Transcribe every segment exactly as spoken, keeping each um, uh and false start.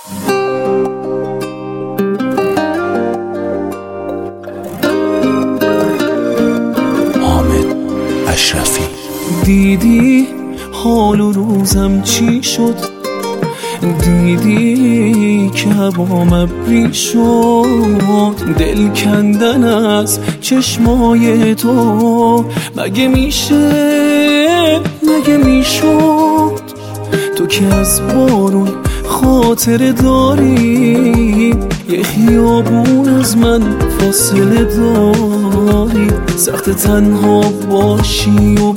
حامد اشرفی. دیدی حال و روزم چی شد، دیدی که هوام ابری شد، دل کندن از چشمای تو مگه میشه، مگه میشد؟ تو که از بارون خاطره داری، یه خیابون از من فاصله داری، سخت تنها باشی و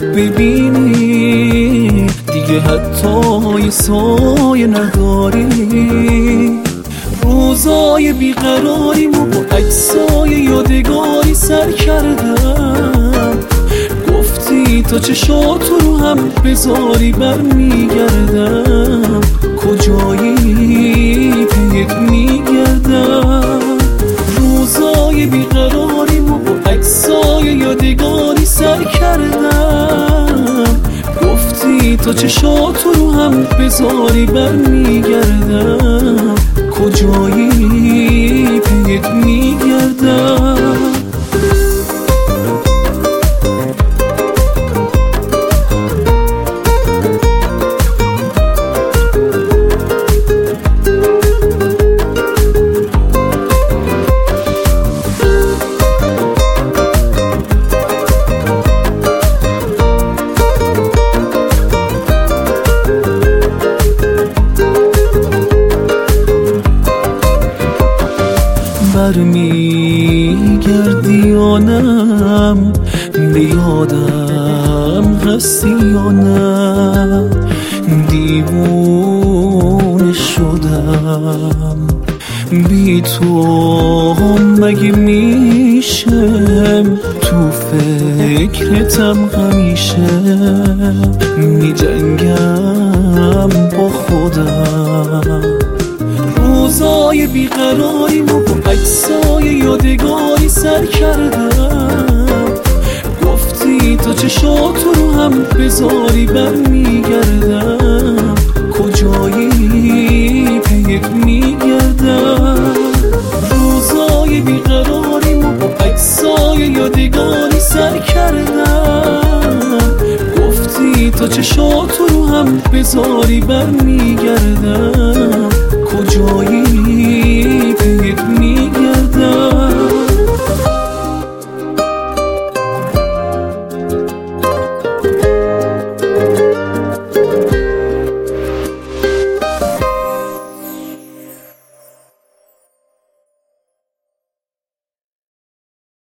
ببینی دیگه حتی یه سایه نداری. روزای بیقراریمو با عکسای یادگاری سر کردم، گفتی تا چشاتو رو هم بذاری برمیگردم، کجایی پیت میگردم. روزای بیقراریمو با عکسای یادگاری سر کردم، گفتی تا چشاتو رو هم بذاری برمیگردم، کجایی پیت میگردم. برمیگردی آنم به یادم هستی یا نه، دیوونه شدم بی تو مگه میشم، تو فکرتم همیشه میجنگم با خودم. روزای بیقراریمو با عکسای یادگاری سر کردم، گفتی تا چشاتو رو هم بذاری برمیگردم، کجایی پیت میگردم. روزای بیقراریمو با عکسای یادگاری سر کردم، گفتی تا چشاتو رو هم بذاری برمیگردم،